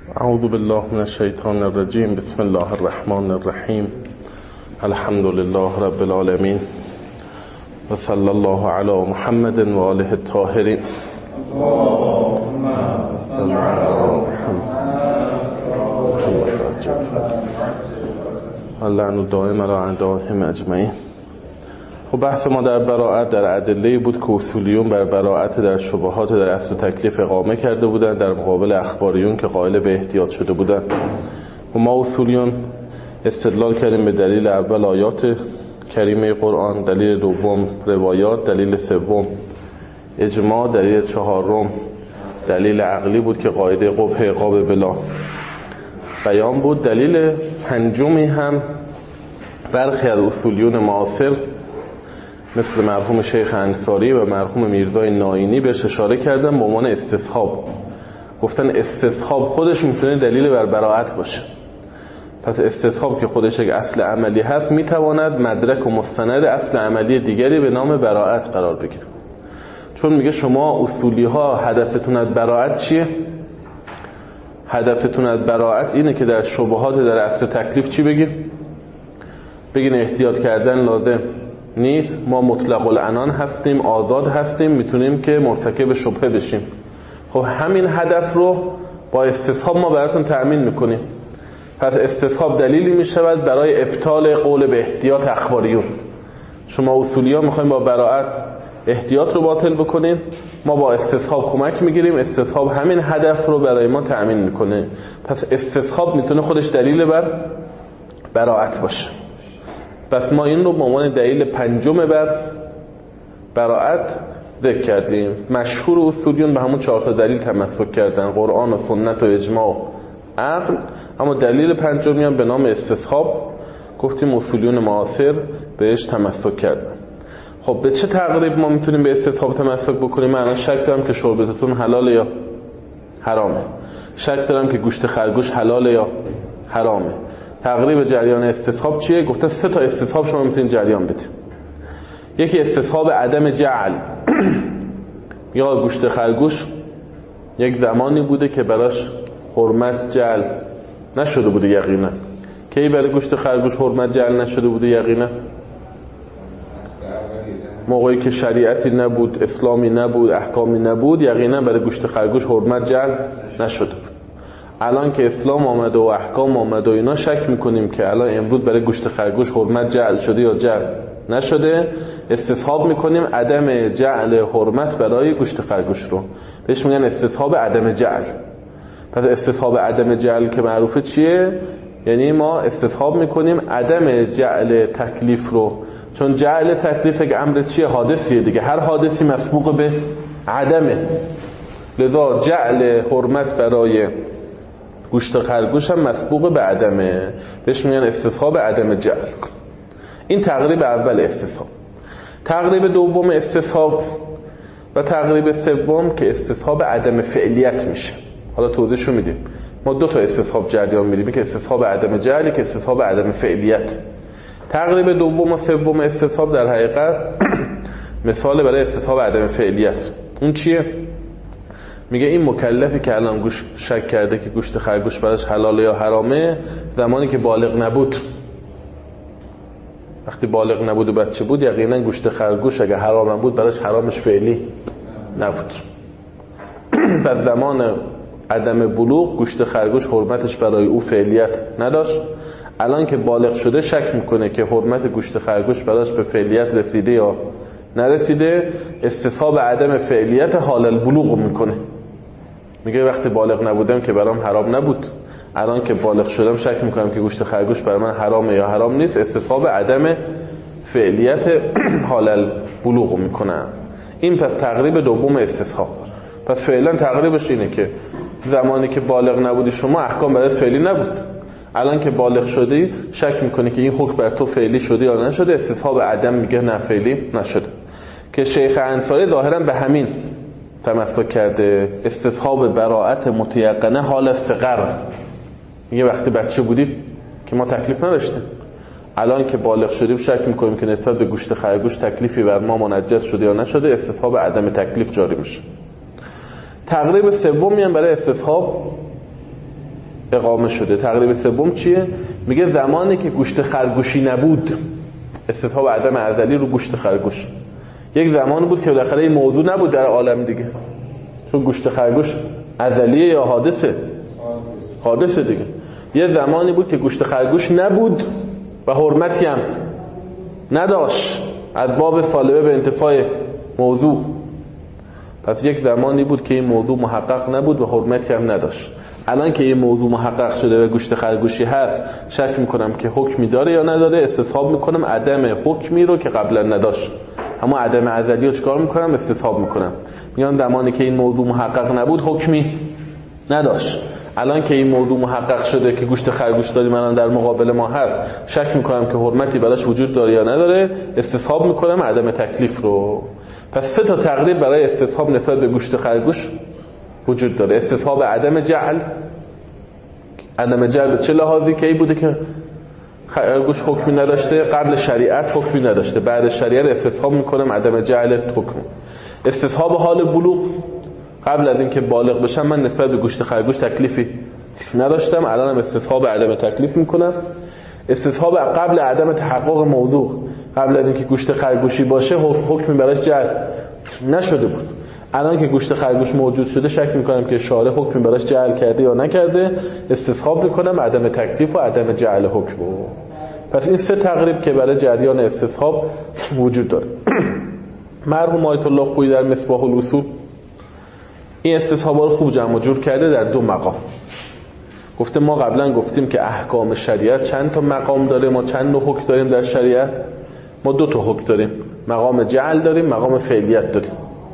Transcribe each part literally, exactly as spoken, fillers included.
اعوذ بالله من الشیطان الرجیم. بسم الله الرحمن الرحیم. الحمد لله رب العالمین و صلی الله علی محمد و آله الطاهرین. اللهم صل علی محمد اللعن الدائم علی اعدائهم اجمعین. خب بحث ما در براءت در ادله بود که اصولیون بر براءت در شبهات در اصل و تکلیف اقامه کرده بودند در مقابل اخباریون که قائل به احتیاط شده بودند. و ما اصولیون استدلال کردیم به دلیل اول آیات کریمه قرآن، دلیل دوم روایات، دلیل سوم اجماع، دلیل چهارم دلیل عقلی بود که قاعده قبح عقاب بلا بیان بود. دلیل پنجمی هم برخی از اصولیون معاصر مثل مرحوم شیخ انصاری و مرحوم میرزای ناینی بهش اشاره کردن به عنوان استصحاب. گفتن استصحاب خودش میتونه دلیل بر براءت باشه. پس استصحاب که خودش یک اصل عملی هست میتواند مدرک و مستند اصل عملی دیگری به نام براءت قرار بگیره. چون میگه شما اصولی ها هدفتون از براءت چیه؟ هدفتون از براءت اینه که در شبهات در اصل تکلیف چی بگین؟ بگین احتیاط کردن لازم نیست، ما مطلق العنان هستیم، آزاد هستیم، میتونیم که مرتکب شبهه بشیم. خب همین هدف رو با استصحاب ما براتون تأمین میکنیم. پس استصحاب دلیلی میشود برای ابطال قول به احتیاط اخباریون. شما اصولی ها میخوایم با براءت احتیاط رو باطل بکنین، ما با استصحاب کمک میگیریم، استصحاب همین هدف رو برای ما تأمین میکنه. پس استصحاب میتونه خودش دلیل بر براءت باشه. پس ما این رو به عنوان دلیل پنجم بر براءت ذکر کردیم. مشهور اصولیون به همون چهار تا دلیل تمسک کردن، قرآن و سنت و اجماع و عقل. اما دلیل پنجمی هم به نام استصحاب گفتیم اصولیون معاصر بهش تمسک کردن. خب به چه تقریب ما میتونیم به استصحاب تمسک بکنیم؟ من الان شک دارم که شربتتون حلاله یا حرامه، شک دارم که گوشت خرگوش حلاله یا حرامه. تقریب جریان استصحاب چیه؟ گفته سه تا استصحاب شما میتونید جریان بدید. یکی استصحاب عدم جعل یا گوشت خرگوش یک زمانی بوده که براش حرمت جعل نشده بوده یقینا. کی برای گوشت خرگوش حرمت جعل نشده بوده یقینا؟ موقعی که شریعتی نبود، اسلامی نبود، احکامی نبود، یقینا برای گوشت خرگوش حرمت جعل نشده بود. الان که اسلام آمده و احکام آمده و اینا شک میکنیم که الان امروز برای گوشت خرگوش حرمت جعل شده یا جعل نشده. استصحاب میکنیم عدم جعل حرمت برای گوشت خرگوش رو، بهش میگن استصحاب عدم جعل. پس استصحاب عدم جعل که معروفه چیه؟ یعنی ما استصحاب میکنیم عدم جعل تکلیف رو، چون جعل تکلیف یک امر چیه؟ حادثیه دیگه، هر حادثی مسبوق به عدمه. لذا جعل حرمت برای گوشت خرگوش هم مسبوق به عدمه، بهش میگن استصحاب عدم جعل. این تقریب اول استصحاب. تقریب دوم استصحاب و تقریب سوم که استصحاب عدم فعلیت میشه. حالا توضیحشو میدیم. ما دو تا استصحاب جریان میدیم، که استصحاب عدم جعل، که استصحاب عدم فعلیت. تقریب دوم و سوم استصحاب در حقیقت مثال برای استصحاب عدم فعلیت. اون چیه؟ میگه این مکلفی که الان گوش شک کرده که گوشت خرگوش براش حلاله یا حرامه، زمانی که بالغ نبود، وقتی بالغ نبود و بچه بود، یقینا گوشت خرگوش اگه حرام بود براش حرامش فعلی نبود. بعد زمان عدم بلوغ گوشت خرگوش حرمتش برای او فعلیت نداشت. الان که بالغ شده شک میکنه که حرمت گوشت خرگوش براش به فعلیت رسیده یا نرسیده، استصحاب عدم فعلیت حال البلوغ میکنه. میگه وقتی بالغ نبودم که برام حرام نبود، الان که بالغ شدم شک میکنم که گوشت خرگوش برای من حرامه یا حرام نیست، استصحاب عدم فعلیت حال البلوغ میکنم. این پس تقریب دوم استصحاب. پس فعلا تقریبش اینه که زمانی که بالغ نبودی شما احکام برات فعلی نبود، الان که بالغ شدی شک میکنی که این حکم بر تو فعلی شده یا نشده، استصحاب عدم میگه نه فعلی نشده. که شیخ انصاری ظاهرا به همین تمسک کرده، استصحاب براءت متیقنه حال صغر. میگه وقتی بچه بودیم که ما تکلیف نداشتیم، الان که بالغ شدیم شک میکنیم که نسبت به گوشت خرگوش تکلیفی بر ما منجس شده یا نشده، استصحاب عدم تکلیف جاری میشه. تقریب سومی هم برای استصحاب اقامه شده. تقریب سوم چیه؟ میگه زمانی که گوشت خرگوشی نبود، استصحاب عدم ازلی رو گوشت خرگوش. یک زمان بود که بالاخره این موضوع نبود در عالم دیگه، چون گوشت خرگوش ازلیه یا حادثه؟ حادثه دیگه. یه زمانی بود که گوشت خرگوش نبود و حرمتی هم نداشت از باب سالبه به انتفاع موضوع. پس یک زمانی بود که این موضوع محقق نبود و حرمتی هم نداشت. الان که این موضوع محقق شده و گوشت خرگوشی هست، شک میکنم که حکمی داره یا نداره، استصحاب میکنم عدم حکمی رو که قبلا نداشت، اما عدم ازلی رو چکار میکنم؟ استصحاب میکنم. میگم زمانی که این موضوع محقق نبود حکمی نداشت. الان که این موضوع محقق شده که گوشت خرگوش داریم الان در مقابل ما هست، شک میکنم که حرمتی براش وجود داره یا نداره، استصحاب میکنم عدم تکلیف رو. پس سه تا تقریب برای استصحاب نسبت به گوشت خرگوش وجود داره. استصحاب عدم جعل. عدم جعل به چه لحاظی؟ که ای بوده که خرگوش حکمی نداشته، قبل شریعت حکمی نداشته، بعد شریعت استصحاب میکنم عدم جعل حکم. استصحاب حال بلوغ، قبل از اینکه بالغ بشم من نسبت به گوشت خرگوش تکلیفی نداشتم، الانم استصحاب عدم تکلیف میکنم. استصحاب قبل عدم تحقق موضوع، قبل از اینکه گوشت خرگوشی باشه حکمی براش جعل نشده بود، الان که گوشت خرگوش موجود شده شک میکنم که شارع حکمی براش جعل کرده یا نکرده، استصحاب میکنم عدم تکلیف و عدم جعل حکم. پس این سه تقریب که برای جریان استصحاب وجود داره. مرحوم آیت الله خویی در مصباح الاصول این استصحابا رو خوب جمع جور کرده در دو مقام. گفته ما قبلا گفتیم که احکام شریعت چند تا مقام داره، ما چند نوع حکم داریم در شریعت؟ ما دو تا حکم داریم، مقام جعل داریم، مقام فعلیت داریم.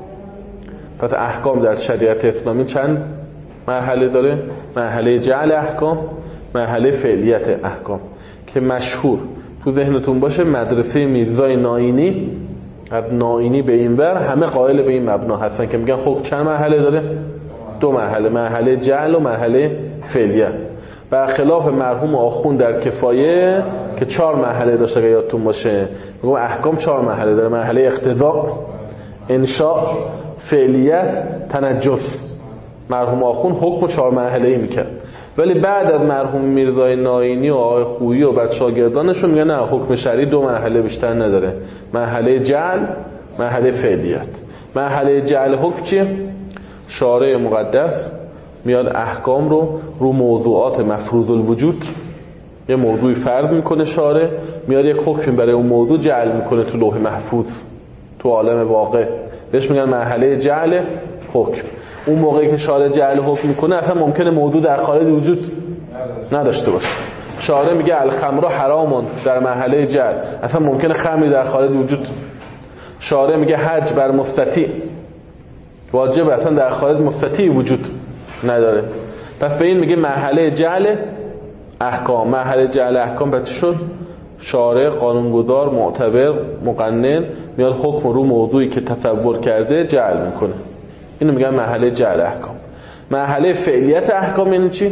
پس احکام در شریعت اسلامی چند مرحله داره؟ مرحله جعل احکام، مرحله فعلیت احکام، که مشهور تو ذهنتون باشه مدرسه میرزای نائینی، از نائینی به این ور همه قائل به این مبنا هستن که میگن حکم چند مرحله داره؟ دو مرحله، مرحله جعل و مرحله فعلیت. برخلاف مرحوم آخوند در کفایه که چهار مرحله داشته که یادتون باشه، میگم احکام چهار مرحله داره: مرحله اقتضا، انشاء، فعلیت، تنجس. مرحوم آخوند حکم چهار مرحله‌ای میکرد، ولی بعد از مرحوم میرزای نائینی و آقای خویی و بعد شاگردانشون میگن نه، حکم شرعی دو مرحله بیشتر نداره: مرحله جعل، مرحله فعلیت. مرحله جعل حکم چیه؟ شارع مقدس میاد احکام رو رو موضوعات مفروض الوجود، یه موضوعی فرض میکنه شارع، میاد یک حکم برای اون موضوع جعل میکنه تو لوح محفوظ، تو عالم واقع، بهش میگن مرحله جعل حکم. اون موقعی که شارع جعل حکم میکنه اصلا ممکنه موضوع در خارج وجود نداشته باشه. شارع میگه الخمر حرامون در مرحله جعل، اصلا ممکنه خمری در خارج وجود. شارع میگه حج بر مستطیع واجب، اصلا در خارج مستطیع وجود نداره. پس به این میگه مرحله جعل احکام. مرحله جعل احکام بعد شد شارع قانونگذار معتبر مقنن میاد حکم رو موضوعی که تصور کرده جعل میکنه، اینو میگن مرحله جعل احکام. مرحله فعلیت احکام یعنی چی؟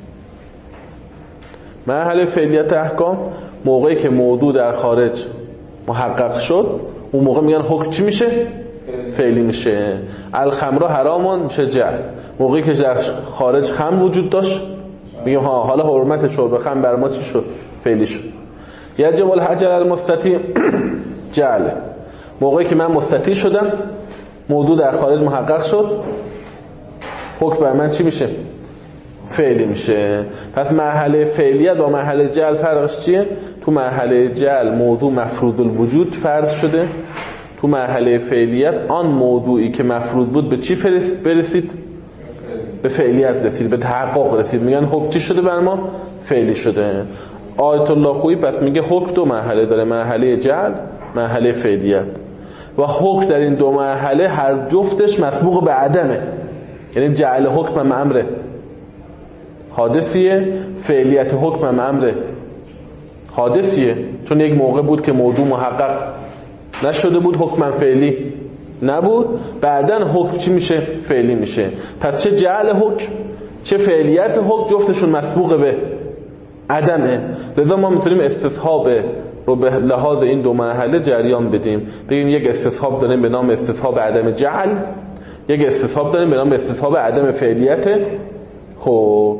مرحله فعلیت احکام موقعی که موضوع در خارج محقق شد، اون موقع میگن حکم چی میشه؟ فعلی میشه. الخمر حرامون میشه جعل. موقعی که در خارج خمر وجود داشت میگیم ها حالا حرمت شرب خمر بر ما چی شد؟ فعلی شد. یجب الحج علی المستطیع جعل. موقعی که من مستطیع شدم، موضوع در خارج محقق شد، حکم بر من چی میشه؟ فعلی میشه. پس مرحله فعلیت با مرحله جعل فرقش چیه؟ تو مرحله جعل موضوع مفروض الوجود فرض شده، تو مرحله فعلیت آن موضوعی که مفروض بود به چی برسید؟ به فعلیت رسید، به تحقق رسید، میگن حکم چی شده بر ما؟ فعلی شده. آیت الله خویی پس میگه حکم دو مرحله داره: مرحله جعل، مرحله فعلیت. و حکم در این دو مرحله هر جفتش مسبوق به عدمه، یعنی جعل حکم هم امر حادثیه، فعلیت حکم هم امر حادثیه، چون یک موقع بود که موضوع محقق نشده بود، حکم فعلی نبود، بعدن حکم چی میشه؟ فعلی میشه. پس چه جعل حکم چه فعلیت حکم جفتشون مسبوق به عدمه. لذا ما میتونیم استصحاب رو به لحاظ این دو مرحله جریان بدیم، بگیم یک استصحاب داریم به نام استصحاب عدم جعل، یک استصحاب داریم به نام استصحاب عدم فعلیت حکم.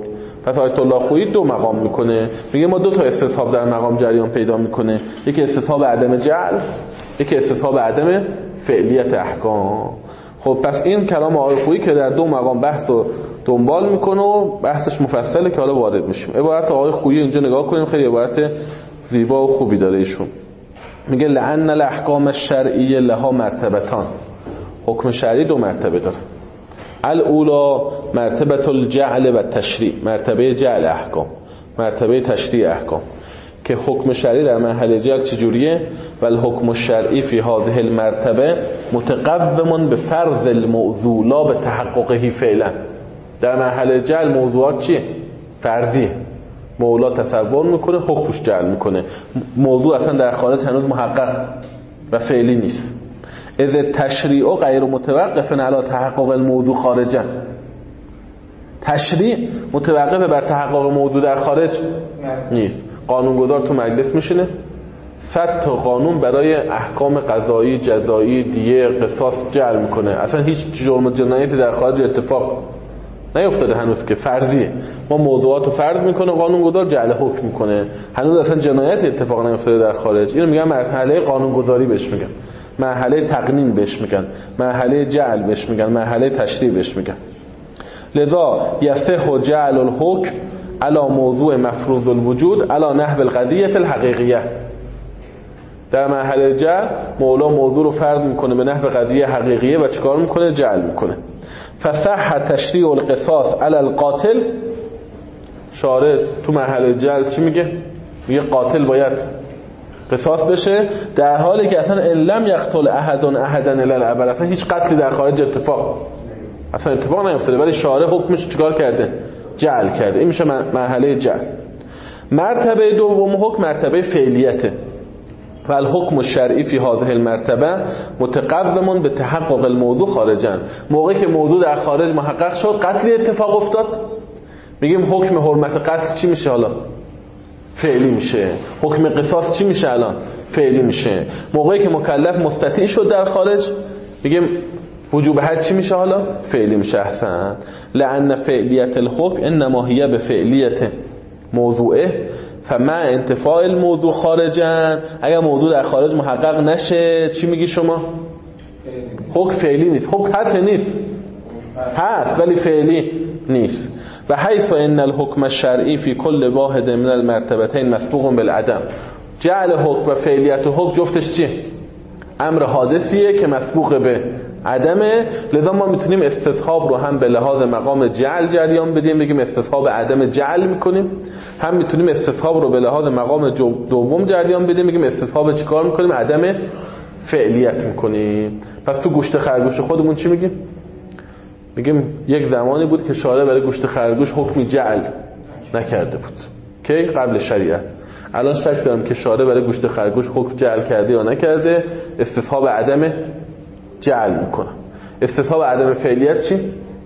پس آیت الله خویی دو مقام میکنه، میگه ما دو تا استصحاب در مقام جریان پیدا میکنه، یکی استصحاب عدم جعل، یکی استصحاب عدم فعلیت احکام. خب پس این کلام آقای خویی که در دو مقام بحث رو دنبال میکنه و بحثش مفصله که حالا وارد میشیم. عبارت آقای خویی اینجا نگاه کنیم، خیلی عبارت زیبا و خوبی داره ایشون. میگه لأن الاحکام الشرعیه لها مرتبتان، حکم شرعی دو مرتبه داره. الاولا مرتبه الجعل و تشریع، مرتبه جعل احکام، مرتبه تشریع احکام، که حکم شرعی در مرحله جعل چجوریه؟ و الحکم الشرعی فی هذه المرتبه متقوم به فرض الموضوع لا به تحققه فعلا. در مرحله جعل موضوعات چیه؟ فردی، مولا تصور میکنه، حکمش جعل میکنه، موضوع اصلا در خارج هنوز محقق و فعلی نیست. اذ تشریع غیر متوقف علی تحقق الموضوع خارجا، تشریع متوقف بر تحقق موضوع در خارج نیست. قانونگذار تو مجلس میشینه صد تا قانون برای احکام قضایی، جزایی، دیه، قصاص جعل میکنه، اصلا هیچ جرم و جنایتی در خارج اتفاق نیفتاده هنوز که فرضیه. ما موضوعاتو فرض میکنه، قانونگذار جعل حکم میکنه، هنوز اصلا جنایتی اتفاق نیفتاده در خارج. اینو میگن مرحله قانونگذاری بهش میگن، مرحله تقنین بهش میگن، مرحله جعل بهش میگن، مرحله تشریع بهش میگن. لذا یصح جعل الحکم علی موضوع مفروض الوجود علی نحو القضیه الحقیقیه. در مرحله جعل مولا موضوع رو فرض میکنه به نحو قضیه حقیقیه و چیکار میکنه؟ جعل میکنه. فصح تشریع القصاص علی القاتل، شارع تو مرحله جعل چی میگه؟ میگه قاتل باید قصاص بشه، در حالی که اصلا ان لم یقتل احد احدا الی الابد، اصلا هیچ قتلی در خارج اتفاق اصلا اتفاق نیفتاده، ولی شارع حکمش چیکار کرده؟ جعل کرده. این میشه مرحله جعل. مرتبه دوم حکم مرتبه فعلیته. و الحکم الشرعی فی هذه المرتبه متقوم به تحقق الموضوع خارجا. موقعی که موضوع در خارج محقق شد، قتلی اتفاق افتاد، میگیم حکم حرمت قتل چی میشه؟ حالا فعلی میشه. حکم قصاص چی میشه؟ الان فعلی میشه. موقعی که مکلف مستطیع شد در خارج، میگیم وجوب حد چی میشه؟ حالا فعلی میشه. احسن. لأن فعلیت الحکم انما هي بفعلیت موضوعه فمع انتفاع الموضوع خارجا. اگر موضوع در خارج محقق نشه چی میگی شما؟ حکم فعلی نیست. حکم هست نیست؟ هست ولی فعلی نیست. و حیث ان الحکم الشرعی فی کل واحد من المرتبتین مسبوق بالعدم. جعل حکم و فعلیت حکم جفتش چیه؟ امر حادثیه که مسبوق به عدمه. لذا ما میتونیم استصحاب رو هم به لحاظ مقام جعل جریان بدیم، بگیم استصحاب عدم جعل میکنیم، هم میتونیم استصحاب رو به لحاظ مقام دوم جریان بدیم، بگیم استصحاب چیکار میکنیم؟ عدم فعلیت میکنیم. پس تو گوشت خرگوش خودمون چی میگیم؟ میگیم یک زمانی بود که شارع برای گوشت خرگوش حکمی جعل نکرده بود، که قبل شریعت. الان شک دارم که شارع برای گوشت خرگوش حکم جعل کرده یا نکرده، استصحاب عدم جعل میکنه. استصحاب عدم فعلیت چی؟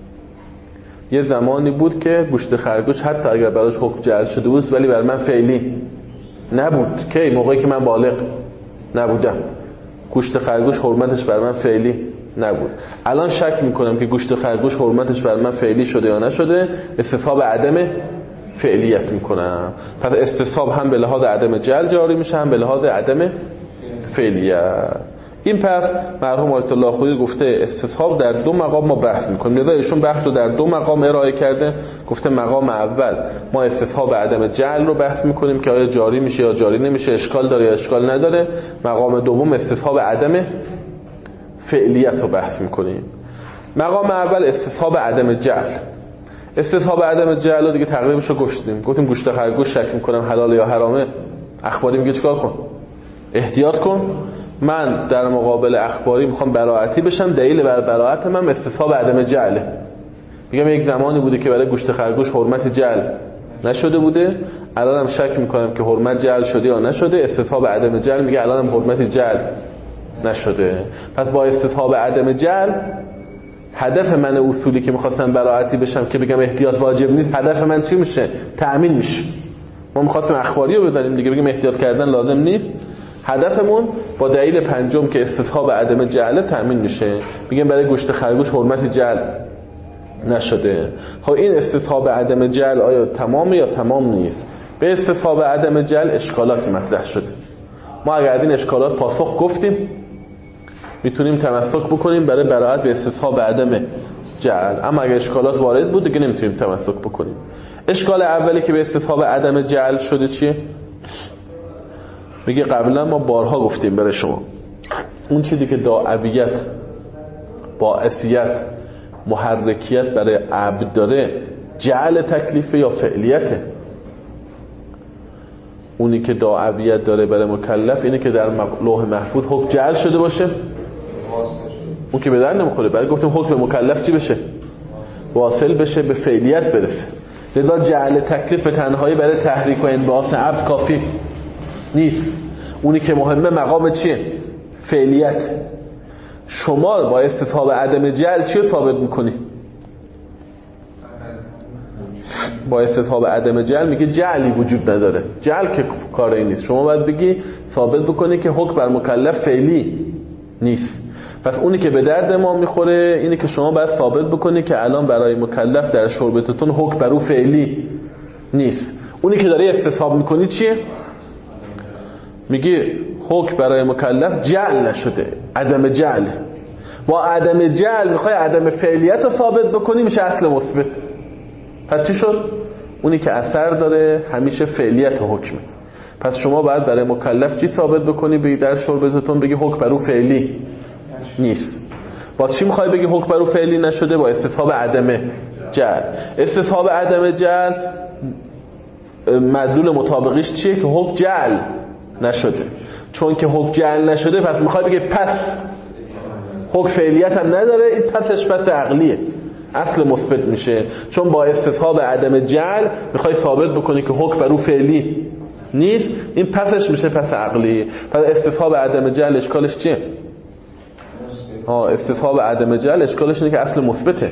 یه زمانی بود که گوشت خرگوش حتی اگر براش حکم جعل شده بود ولی بر من فعلی نبود. کی؟ موقعی که من بالغ نبودم، گوشت خرگوش حرمتش بر من فعلی نبود. الان شک میکنم که گوشت خرگوش حرمتش بر من فعلی شده یا نشده، استصحاب عدم فعلیت میکنم. پس استصحاب هم به لحاظ عدم جعل جاری میشه، هم به لحاظ عدم فعلیت. این پس مرحوم آیت الله خویی گفته استصحاب در دو مقام ما بحث میکنیم. لذا ایشون بحث رو در دو مقام ارائه کرده. گفته مقام اول ما استصحاب عدم جعل رو بحث میکنیم که آیا جاری میشه یا جاری نمیشه، اشکال داره یا اشکال نداره. مقام دوم استصحاب عدم فعلیت رو بحث میکنیم. مقام اول استصحاب عدم جعل. استصحاب عدم جعل رو دیگه تقریبش رو گفتیم. گفتیم گوشت خرگوش شک میکنم حلال یا حرامه، اخباری میگه چیکار کن؟ احتیاط کن. من در مقابل اخباری میخوام براءتی بشم، دلیل بر براءت من استصحاب عدم جعله. میگم یک زمانی بوده که برای گوشت خرگوش حرمت جعل نشده بوده، الانم شک میکنم که حرمت جعل شده یا نشده، استصحاب عدم جعل میگه الانم حرمت جعل نشده. پس با استصحاب عدم جعل هدف من اصولی که میخواستم براءتی بشم که بگم احتیاط واجب نیست، هدف من چی میشه؟ تأمین میشه. ما میخواستیم اخباری رو بزنیم دیگه، بگیم احتیاط کردن لازم نیست. هدفمون با دلیل پنجم که استصحاب عدم جعل تأمین میشه، میگم برای گوشت خرگوش حرمت جعل نشده. خب این استصحاب عدم جعل آیا تمامه یا تمام نیست؟ به استصحاب عدم جعل اشکالاتی مطرح شده. ما اگر این اشکالات پاسخ گفتیم میتونیم تمسک بکنیم برای براءت به استصحاب عدم جعل، اما اگر اشکالات وارد بود دیگه نمیتونیم تمسک بکنیم. اشکال اولی که به استصحاب عدم جعل شده چیه؟ میگه قبلا ما بارها گفتیم برای شما اون چیزی که داعیت، باعثیت، محرکیت برای عبد داره جعل تکلیفه یا فعلیته. اونی که داعیت داره برای مکلف اینه که در لوح محفوظ حکم جعل شده باشه، اون که به در نمیخوره. برای گفتیم حکم مکلف چی بشه؟ واصل بشه، به فعلیت برسه. لذا جعل تکلیف به تنهایی برای تحریک و انبعاث عبد کافی نیست. اونی که مهمه مقام چیه؟ فعلیت. شما با استصحاب عدم جعل چی رو ثابت میکنی؟ با استصحاب عدم جعل میگه جعلی وجود نداره. جعل که کاری نیست. شما باید بگی ثابت بکنی که حکم بر مکلف فعلی نیست. پس اونی که به درد ما میخوره اینه که شما باید ثابت بکنی که الان برای مکلف در شربتتون حکم بر او فعلی نیست. اونی که داره استصحاب میکنی چیه؟ میگه حکم برای مکلف جعل نشده، عدم جعل. با عدم جعل میخوای عدم فعلیت رو ثابت بکنی، میشه اصل مثبت. پس چی شد؟ اونی که اثر داره همیشه فعلیت حکمه. پس شما باید برای مکلف چی ثابت بکنی؟ بگی در شربتتون بگی حکم بر او فعلی نیست. با چی میخوای بگی حکم بر او فعلی نشده؟ با استصحاب عدم جعل. استصحاب عدم جعل مدلول مطابقیش چیه؟ که حکم جعل نشده. چون که حکم جعل نشده پس میخوای بگی پس حکم فعلیت هم نداره، این پسش پس عقلیه، اصل مثبت میشه. چون با استصحاب عدم جعل میخوای ثابت بکنی که حکم بر او فعلی نیست، این پسش میشه پس عقلیه. پس استصحاب عدم جعل اشکالش چیه؟ ها استصحاب عدم جعل اشکالش اینه که اصل مثبته.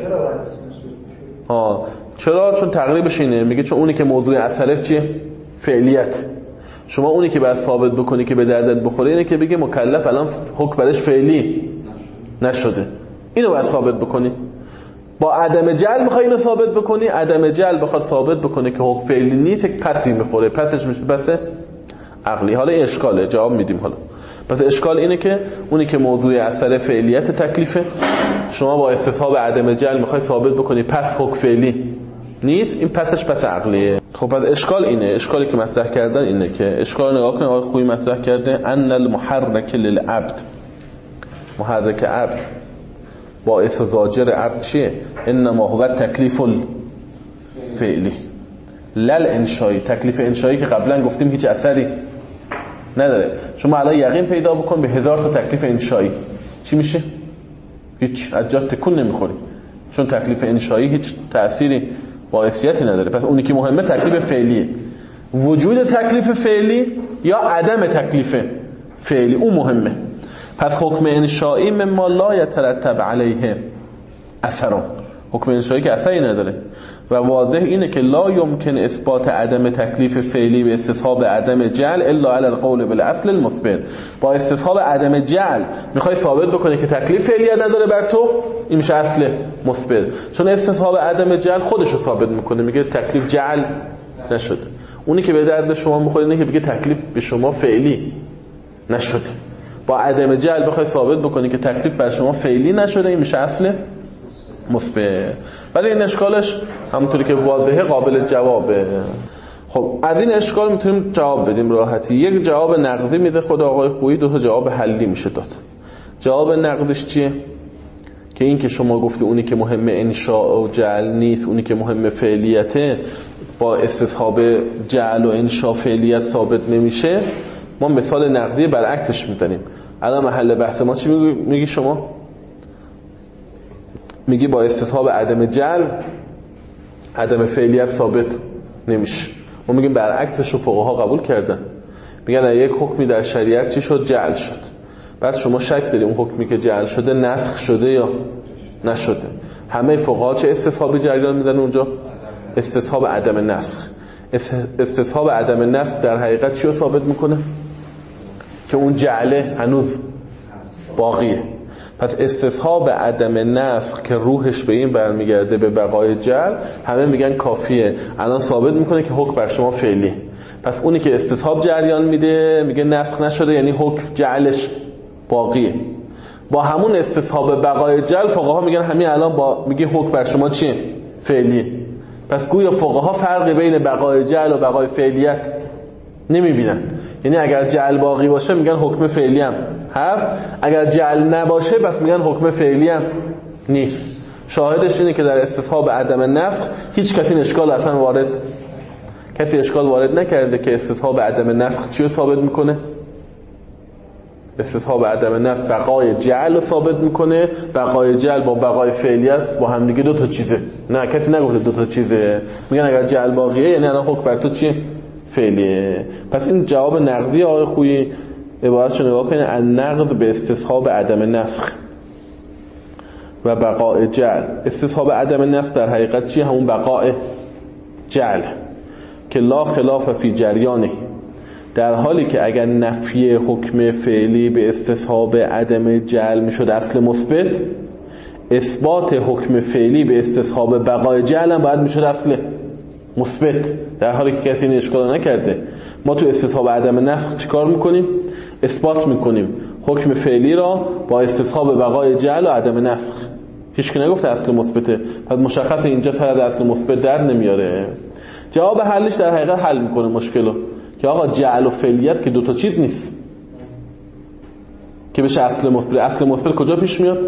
ها چرا؟ چون تقریبش اینه، میگه چون اونی که موضوع اثرش چیه؟ فعلیت. شما اونی که باید ثابت بکنی که به دردت بخوره اینه که بگه مکلف الان حکم برش فعلی نشده، اینو باید ثابت بکنی. با عدم جعل میخوای اینو ثابت بکنی، عدم جعل بخواد ثابت بکنه که حکم فعلی نیست، یک پسی میخوره، پسش میشه پس عقلی. حالا این اشکاله، جواب میدیم. حالا پس اشکال اینه که اونی که موضوع اثر فعلیت تکلیفه، شما با استصحاب عدم جعل میخوای ثابت بکنی پس حکم فعلی نیست، این پسش پس عقلیه. خب پس اشکال اینه، اشکالی که مطرح کردن اینه که اشکال نگاه کنه آقای خویی مطرح کرده ان المحرک للعبد، محرک عبد باعث و زاجر عبد چیه؟ انما هو تکلیف فعلی لل انشایی. تکلیف انشایی که قبلا گفتیم هیچ اثری نداره. شما الان یقین پیدا بکن به هزار تا تکلیف انشایی چی میشه؟ هیچ، از جا تکون نمیخوری، چون تکلیف انشایی هیچ تأثیری باعثیتی نداره. پس اونی که مهمه تکلیف فعلیه. وجود تکلیف فعلی یا عدم تکلیف فعلی اون مهمه. پس حکم انشایی مما لا یترتب علیه اثر، حکم انشایی که اثری نداره و واضح اینه که لا یمکن اثبات عدم تکلیف فعلی به استصحاب عدم جعل الا علی القول بالاصل المثبت. با استصحاب عدم جعل میخوای ثابت بکنی که تکلیف فعلی نداره بر تو، این میشه اصل مثبت. چون استصحاب عدم جعل خودش رو ثابت میکنه، میگه تکلیف جعل نشده. اونی که به درد شما میخوره اینه که بگه تکلیف به شما فعلی نشده. با عدم جعل بخوای ثابت بکنی که تکلیف بر شما فعلی نشده، این میشه اصل مثبت. ولی این اشکالش همونطوری که واضحه قابل جوابه. خب از این اشکال میتونیم جواب بدیم راحتی. یک جواب نقدی میده خود آقای خویی، دو تا جواب حلی میشه داد. جواب نقدش چیه؟ که این که شما گفتی اونی که مهمه انشاء و جعل نیست، اونی که مهمه فعلیته، با استصحاب جعل و انشاء فعلیت ثابت نمیشه. ما مثال نقدی برعکسش میزنیم. الان محل بحث ما چی میگی شما؟ میگی با استصحاب عدم جعل عدم فعلیت ثابت نمیشه. ما میگیم برعکسش رو فقها قبول کردن، میگن یک حکمی در شریعت چی شد؟ جعل شد. بعد شما شک داری اون حکمی که جعل شده نسخ شده یا نشده. همه فقها چه استصحابی جریان میدن اونجا؟ استصحاب عدم نسخ. استصحاب عدم نسخ در حقیقت چی رو ثابت میکنه؟ که اون جعله هنوز باقیه. پس استصحاب عدم نسخ که روحش به این برمیگرده به بقای جعل، همه میگن کافیه، الان ثابت میکنه که حکم بر شما فعلی. پس اونی که استصحاب جریان میده میگه نسخ نشده، یعنی حکم جعلش باقیه. با همون استصحاب بقای جعل فقها میگن همین الان با میگه حکم بر شما چیه؟ فعلیه. پس گویا فقها فرق بین بقای جعل و بقای فعلیت نمیبینن. یعنی اگر جعل باقی باشه میگن حکم فعلی هم هست، اگر جعل نباشه پس میگن حکم فعلی هم نیست. شاهدش اینه که در استصحاب عدم نسخ هیچ کسی اشکال اصلا وارد کسی اشکال وارد نکرده که استصحاب عدم نسخ چی رو ثابت میکنه؟ استصحاب عدم نسخ بقای جعل رو ثابت میکنه. بقای جعل با بقای فعلیت با هم دیگه دو تا چیزه. نه کسی نگفته دو تا چیزه، میگن اگر جعل باقیه یعنی الان حکم بر تو چیه؟ فعلیه. پس این جواب نقدی آقای خویی عبارتشو نگاه کنید، النقد به استصحاب عدم نسخ و بقای جعل. استصحاب عدم نسخ در حقیقت چیه؟ همون بقای جعل که لا خلاف فی جریانه، در حالی که اگر نفی حکم فعلی به استصحاب عدم جعل میشد اصل مثبت، اثبات حکم فعلی به استصحاب بقای جعل هم باید میشد اصل مثبت، در حالی که کسی این اشکال نکرده. ما تو استصحاب عدم نسخ چیکار میکنیم؟ اثبات میکنیم حکم فعلی را با استصحاب بقای جعل و عدم نسخ. هیچ کی نگفته اصل مثبته، پس مشخص اینجا سر اصل مثبت در نمیاره. جواب حلش در حقیقت حل میکنه مشکلو که آقا جعل و فعلیت که دوتا چیز نیست که بشه اصل مثبت. اصل مثبت کجا پیش میاد؟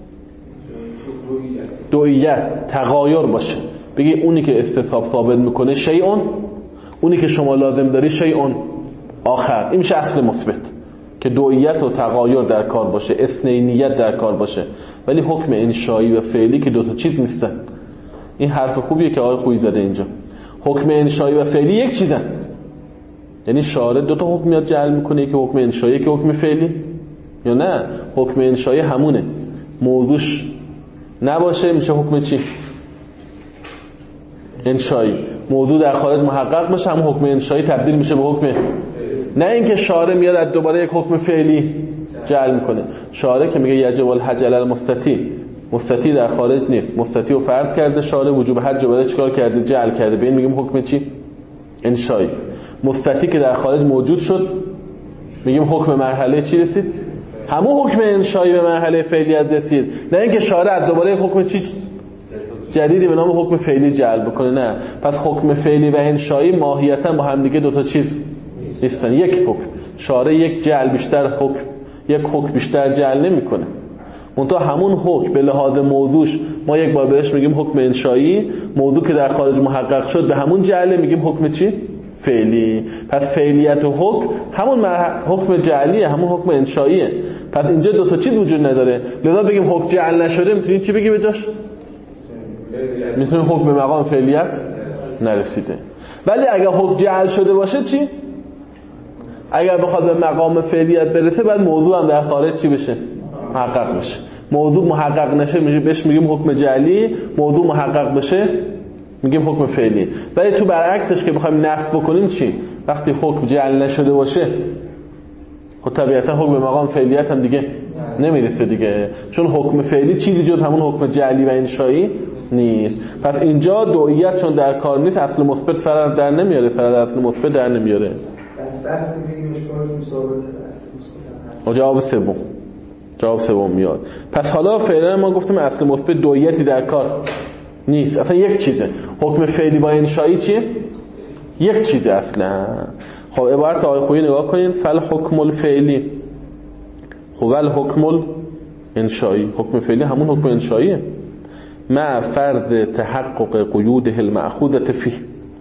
دوئیت، تغایر باشه. بگی اونی که استصحاب ثابت میکنه شیئون، اونی که شما لازم داری شیئون آخر، این میشه اصل مثبت که دوئیت و تغایر در کار باشه، اثنینیت در کار باشه. ولی حکم انشایی و فعلی که دوتا چیز نیستن. این حرف خوبیه که آقای خویی زده اینجا. حکم انشایی و فعلی یک چیزن، یعنی شارع دو تا حکم یاد جعل میکنه، که حکم انشایی که حکم فعلی، یا نه حکم انشایی همونه، موضوعش نباشه میشه حکم چی؟ انشایی. موضوع در خارج محقق باشه همون حکم انشایی تبدیل میشه به حکم، نه اینکه شارع میاد از دوباره یک حکم فعلی جعل میکنه. شارع که میگه یجب الحج المستطیع، مستطیع در خارج نیست، مستطیع رو فرض کرده شارع، وجوب حج رو برای چیکار کرده؟ جعل کرده. به این میگیم حکم چی؟ انشایی. مستطیع که در خارج موجود شد میگیم حکم مرحله چی رسید؟ همون حکم انشایی به مرحله فعلیت رسید، نه اینکه شارع از دوباره حکم چی جدیدی به نام حکم فعلی جعل بکنه. نه، پس حکم فعلی و انشایی ماهیتا با هم دیگه دو تا چیز نیستن، یک حکم. شارع یک جعل بیشتر حکم یک حکم بیشتر جعل نمیکنه. منتها همون حکم به لحاظ موضوعش ما یک بار بهش میگیم حکم انشایی، موضوع که در خارج محقق شد به همون جعله میگیم حکم چی؟ فعلی. پس فعلیت و حکم همون حکم جعلیه، همون حکم انشاییه. پس اینجا دو تا چیز وجود نداره، لذا بگیم حکم جعل نشده میتونید چی بگی بجاش؟ میتونید حکم به مقام فعلیت نرسیده. ولی اگر حکم جعل شده باشه چی؟ اگر بخواد به مقام فعلیت برسه بعد موضوع هم در خارج چی بشه؟ محقق بشه. موضوع محقق نشه میشه بهش میگیم حکم جعلی، موضوع محقق بشه میگیم حکم فعلی. ولی تو برعکسش که بخوایم نفی بکنیم چی؟ وقتی حکم جعل نشده باشه خب طبیعتا حکم به مقام فعلیت هم دیگه نمیرسه دیگه، چون حکم فعلی چیزی جز همون حکم جعلی و انشایی نیست. پس اینجا دوئیت چون در کار نیست اصل مثبت فرار در نمیاره، فرار اصل مثبت در نمیاره. بس میگیم اشکالشون ثابته اصل مثبت. جواب سوم جواب سوم میاد. پس حالا فعلا ما گفتیم اصل مثبت دوئیتی در کار نیست، اصلا یک چیزه. حکم فعلی با انشایی چیه؟ یک چیزه اصلا. خب عبارت آقای خویی نگاه کنین، فل حکم الفعلی هو الحکم الانشایی. حکم فعلی همون حکم انشاییه، مع فرض تحقق قیوده المأخوذة فيه.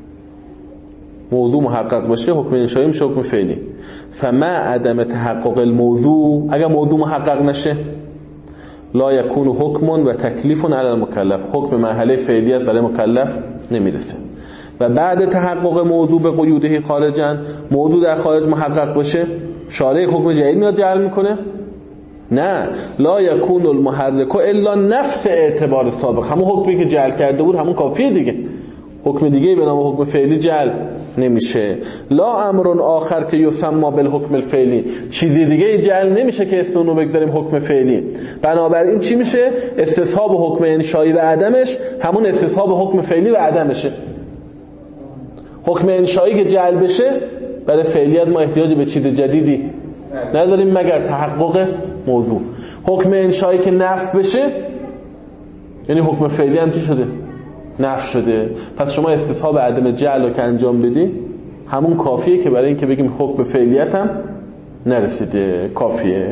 موضوع محقق باشه حکم انشایی میشه حکم فعلی. فما عدم تحقق الموضوع، اگر موضوع محقق نشه لا یکون حکم و تکلیف علی المکلف، حکم مرحله فعلیت برای مکلف نمیرسه. و بعد تحقق موضوع به قیوده خارجا، موضوع در خارج محقق باشه شارع حکم جدید میاد جعل میکنه؟ نه، لا یکون المحرک الا نفس اعتبار سابق، همون حکمی که جعل کرده بود همون کافیه دیگه. حکم دیگه به نام حکم فعلی جعل نمیشه. لا امر آخر که یسمى بالحکم الفعلی، چیزی دیگه جعل نمیشه که اسم اونو بگذاریم حکم فعلی. بنابراین چی میشه؟ استصحاب حکم انشایی و عدمش همون استصحاب حکم فعلی و عدمشه. حکم انشایی که جعل بشه برای فعلیت ما احتیاج به چیز جدیدی نداریم مگر تحقق موضوع. حکم انشایی که نفی بشه یعنی حکم فعلی هم چی شده؟ نفی شده. پس شما استصحاب عدم جعل رو که انجام بدی همون کافیه که برای اینکه بگیم حکم فعلیت هم نرسیده، کافیه.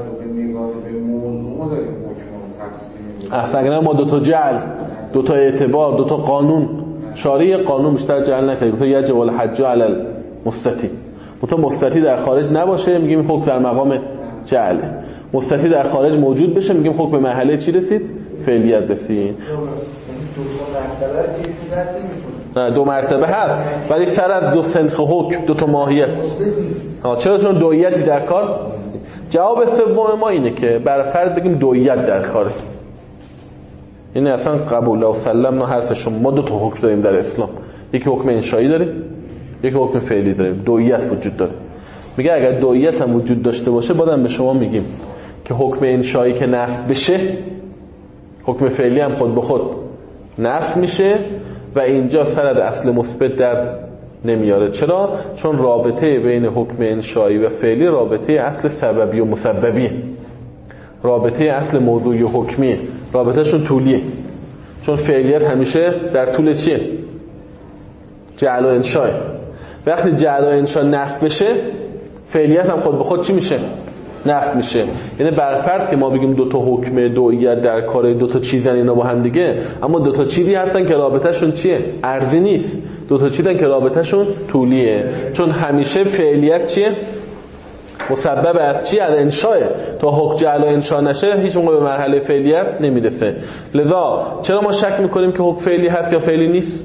اصلا ما دو تا جعل، دو تا اعتبار، دو تا قانون، شارع قانون بیشتر جعل نکنیم. تو یجب الحج علی المستتی، تو مستتی در خارج نباشه میگیم حکم در مقام جعله. مستتی در خارج موجود بشه میگیم حکم محله چی رسید؟ فعلیت رسید. نه دو مرتبه هست ولی سر از دو سنخ حکم، دو تا ماهیت. ها چرا؟ چون دویتی در کار. جواب سوم ما اینه که بر فرض بگیم دویت در کاره. این اصلا قبول و سلمنا حرف شما. ما دو تا حکم داریم در اسلام، یکی حکم انشایی داریم، یکی حکم فعلی داریم. دویت وجود داره. میگه اگر دویت هم وجود داشته باشه بازم به شما میگیم که حکم انشایی که نفی بشه حکم فعلی هم خود به خود نفی میشه و اینجا سند اصل مثبت در نمیاره. چرا؟ چون رابطه بین حکم انشایی و فعلی رابطه اصل سببی و مسببیه، رابطه اصل موضوعی و حکمیه، رابطهشون طولیه. چون فعلیت همیشه در طول چیه؟ جعل و انشاء. وقتی جعل و انشاء نفی بشه فعلیت هم خود به خود چی میشه؟ نفی میشه. یعنی برفرض که ما بگیم دو تا حکم دویت در کار دو تا چیزن اینا با هم دیگه، اما دو تا چیزی هستن که رابطهشون چیه؟ عرضی نیست. دو تا چیزن که رابطهشون طولیه. چون همیشه فعلیت چیه؟ مسبب از چی؟ از انشاء. تا حکم جعل و انشاء نشه هیچ موقع به مرحله فعلیت نمیرسه. لذا چرا ما شک میکنیم که حکم فعلی هست یا فعلی نیست؟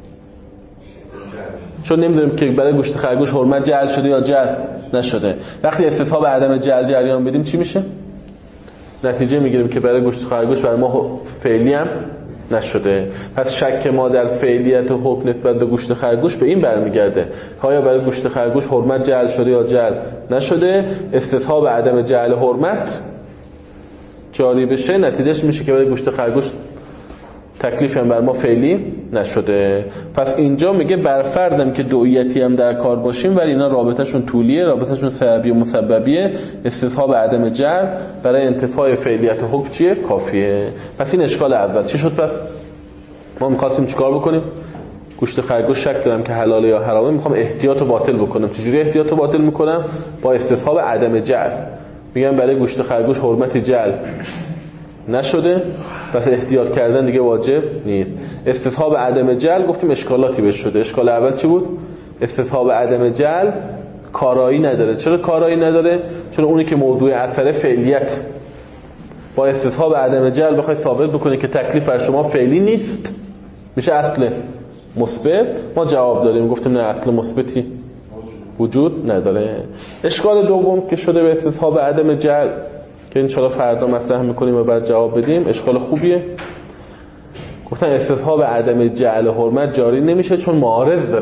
چون نمیدونیم که برای گوشت خرگوش حرمت جعل شده یا جعل نشده. وقتی استصحاب عدم جعل جریان بدیم چی میشه؟ نتیجه میگیریم که برای گوشت خرگوش برای ما فعلی هم نشده. پس شک ما در فعلیت حکم نسبت به گوشت خرگوش به این برمیگرده که آیا برای گوشت خرگوش حرمت جعل شده یا جعل نشده. استصحاب عدم جعل حرمت جاری بشه نتیجهش میشه که برای گوشت خرگوش تکلیف هم بر ما فعلی نشده. پس اینجا میگه برفرضم که دویتی هم در کار باشیم ولی اینا رابطهشون طولیه، رابطهشون سببی و مسببیه، استصحاب عدم جعل برای انتفاع فعلیت حکم چیه؟ کافیه. پس این اشکال اول چی شد؟ پس ما می‌خواستیم چیکار بکنیم؟ گوشت خرگوش شک دارم که حلاله یا حرامه، میخوام احتیاط رو باطل بکنم. چجوری احتیاط رو باطل میکنم؟ با استصحاب عدم جعل. میگم برای گوشت خرگوش حرمت جعل نشده پس احتیاط کردن دیگه واجب نیست. استصحاب عدم جعل گفتیم اشکالاتی بهش شده. اشکال اول چی بود؟ استصحاب عدم جعل کارایی نداره. چرا کارایی نداره؟ چون اونی که موضوع اثر فعلیت با استصحاب عدم جعل بخوای ثابت بکنی که تکلیف بر شما فعلی نیست میشه اصل مثبت. ما جواب داریم گفتیم نه اصل مثبتی وجود نداره. اشکال دوم که شده به استصحاب عدم جعل که انشاءالله فردا مطرح میکنیم و بعد جواب بدیم، اشکال خوبیه. گفتن استصحاب عدم جعل حرمت جاری نمیشه چون معارض داره.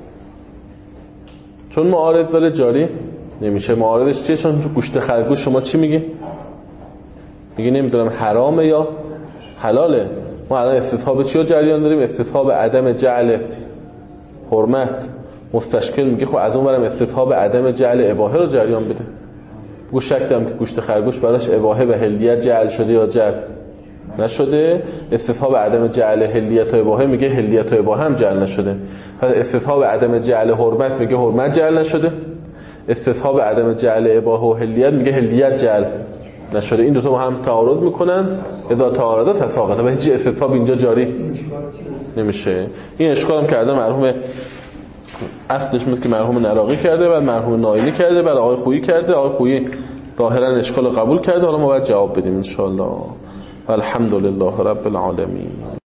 چون معارض داره جاری نمیشه. معارضش چیه؟ چون گوشت خرگوش شما چی میگی؟ میگی نمیدونم حرامه یا حلاله. ما الان استصحاب چی رو جریان داریم؟ استصحاب عدم جعل حرمت. مستشکل میگه خب از اون برم استصحاب عدم جعل اباحه رو جریان بده. گوش شک دارم که گوشت خرگوش براش اباحه و حلیت جعل شده یا جعل نشده. استصحاب عدم جعل حلیت و اباحه میگه حلیت و اباحه هم جعل نشده. پس استصحاب عدم جعل حرمت میگه حرمت جعل نشده. استصحاب عدم جعل اباحه و حلیت میگه حلیت جعل نشده. این دو تا با هم تعارض میکنن. اذا تعارضا تساقطا و هیچ استصحاب اینجا جاری نمیشه. این اشکال هم کرده مرحوم اصلش مثل که مرحوم نراقی کرده، بعد مرحوم نایلی کرده، بعد آقای خویی کرده. آقای خویی ظاهرا اشکال قبول کرده. حالا ما باید جواب بدیم ان شاء الله. الحمدلله رب العالمین.